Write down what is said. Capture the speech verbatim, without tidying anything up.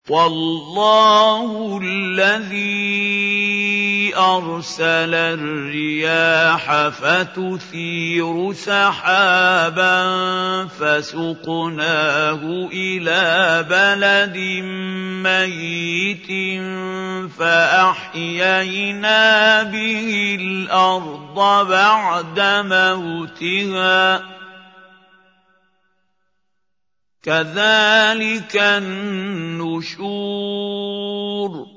وَاللَّهُ الَّذِي أَرْسَلَ الرِّيَاحَ فَتُثِيرُ سَحَابًا فَسُقْنَاهُ إِلَىٰ بَلَدٍ مَّيِّتٍ فَأَحْيَيْنَا بِهِ الْأَرْضَ بَعْدَ مَوْتِهَا ۚ كَذَٰلِكَ النُّشُورُ